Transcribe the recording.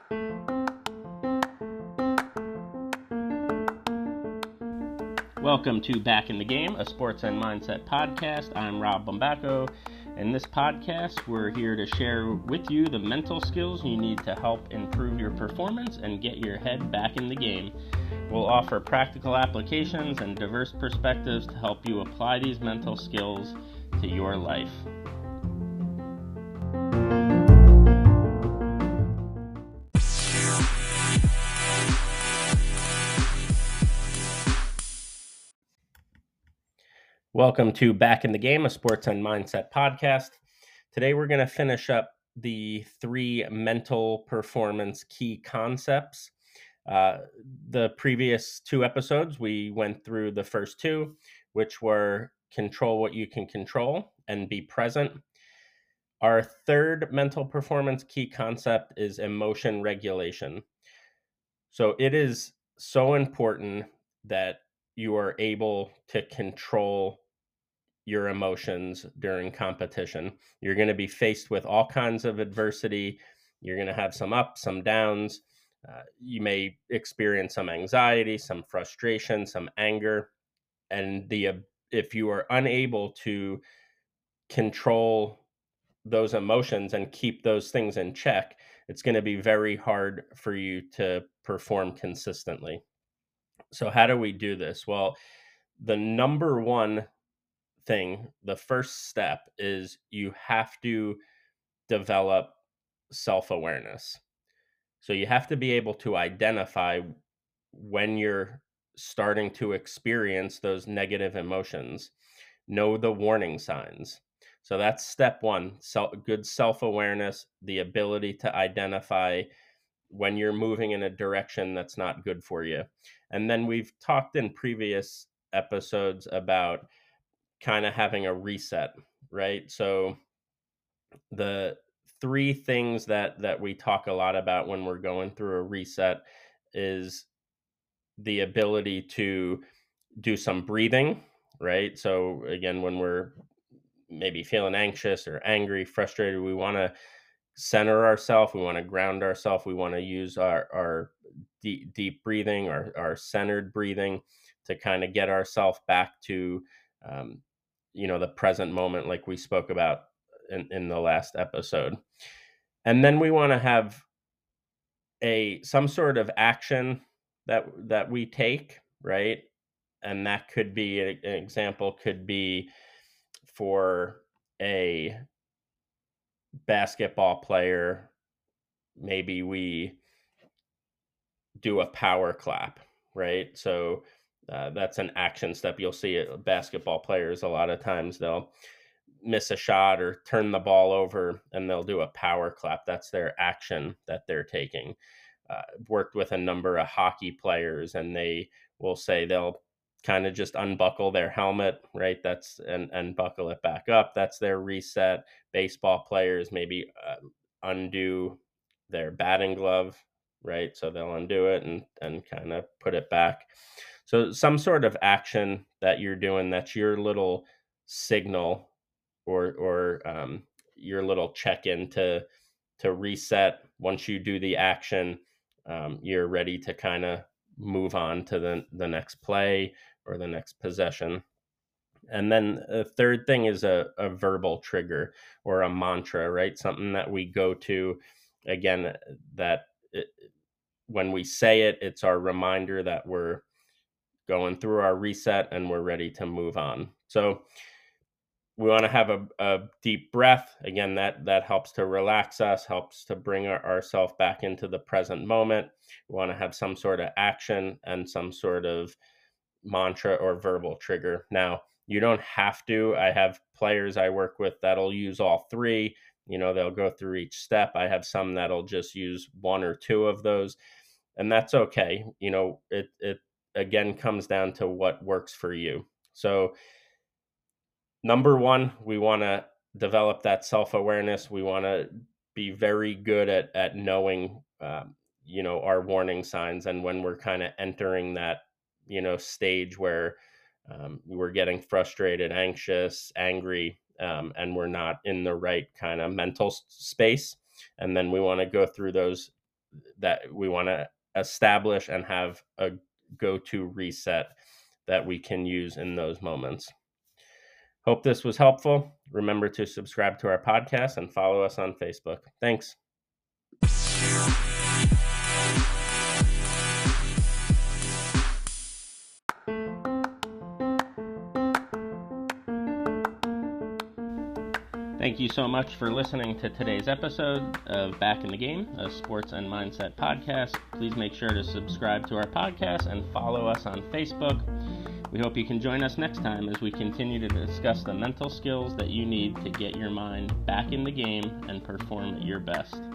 Welcome to Back in the Game, a sports and mindset podcast. I'm Rob Bombacco. In this podcast, we're here to share with you the mental skills you need to help improve your performance and get your head back in the game. We'll offer practical applications and diverse perspectives to help you apply these mental skills to your life. Welcome to Back in the Game, a sports and mindset podcast. Today we're going to finish up the 3 mental performance key concepts. The previous 2 episodes, we went through the first 2, which were control what you can control and be present. Our 3rd mental performance key concept is emotion regulation. So it is so important that you are able to control your emotions during competition. You're going to be faced with all kinds of adversity. You're going to have some ups, some downs. You may experience some anxiety, some frustration, some anger. And if you are unable to control those emotions and keep those things in check, it's going to be very hard for you to perform consistently. So how do we do this? Well, the number one thing, the first step is you have to develop self-awareness. So you have to be able to identify when you're starting to experience those negative emotions, know the warning signs. So that's step 1, good self-awareness, the ability to identify when you're moving in a direction that's not good for you. And then we've talked in previous episodes about kind of having a reset, right? So the 3 things that we talk a lot about when we're going through a reset is the ability to do some breathing, right? So again, when we're maybe feeling anxious or angry, frustrated, we want to center ourselves, we want to ground ourselves, we want to use our deep breathing, our centered breathing to kind of get ourselves back to the present moment, like we spoke about in the last episode. And then we want to have some sort of action that we take, right? And that could be an example could be for a basketball player, maybe we do a power clap, right? So that's an action step. You'll see basketball players a lot of times they'll miss a shot or turn the ball over and they'll do a power clap. That's their action that they're taking. Worked with a number of hockey players and they will say they'll kind of just unbuckle their helmet, right? And buckle it back up. That's their reset. Baseball players maybe undo their batting glove, right? So they'll undo it and kind of put it back. So some sort of action that you're doing, that's your little signal or your little check-in to reset. Once you do the action, you're ready to kind of move on to the next play or the next possession. And then a third thing is a verbal trigger or a mantra, right? Something that we go to, again, when we say it, it's our reminder that we're going through our reset and we're ready to move on. So we want to have a deep breath. Again, that helps to relax us, helps to bring ourselves back into the present moment. We want to have some sort of action and some sort of mantra or verbal trigger. Now, you don't have to. I have players I work with that'll use all 3. They'll go through each step. I have some that'll just use 1 or 2 of those, and that's okay. It again comes down to what works for you. So number 1, we want to develop that self-awareness. We want to be very good at knowing, our warning signs. And when we're kind of entering that, stage where we're getting frustrated, anxious, angry, and we're not in the right kind of mental space. And then we want to go through those that we want to establish and have a go-to reset that we can use in those moments. Hope this was helpful. Remember to subscribe to our podcast and follow us on Facebook. Thanks. Thank you so much for listening to today's episode of Back in the Game, a sports and mindset podcast. Please make sure to subscribe to our podcast and follow us on Facebook. We hope you can join us next time as we continue to discuss the mental skills that you need to get your mind back in the game and perform at your best.